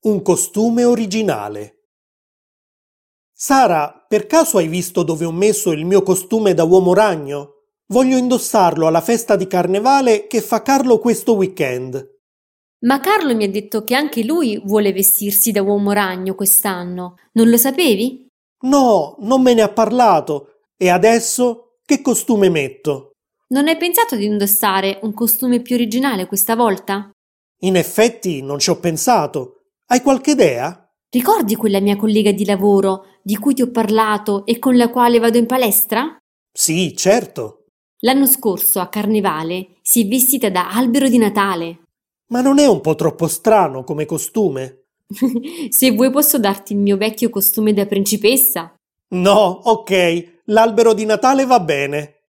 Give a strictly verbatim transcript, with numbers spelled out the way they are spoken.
Un costume originale. Sara, per caso hai visto dove ho messo il mio costume da uomo ragno? Voglio indossarlo alla festa di carnevale che fa Carlo questo weekend. Ma Carlo mi ha detto che anche lui vuole vestirsi da uomo ragno quest'anno. Non lo sapevi? No, non me ne ha parlato. E adesso che costume metto? Non hai pensato di indossare un costume più originale questa volta? In effetti non ci ho pensato. Hai qualche idea? Ricordi quella mia collega di lavoro di cui ti ho parlato e con la quale vado in palestra? Sì, certo. L'anno scorso a Carnevale si è vestita da albero di Natale. Ma non è un po' troppo strano come costume? Se vuoi posso darti il mio vecchio costume da principessa. No, ok, l'albero di Natale va bene.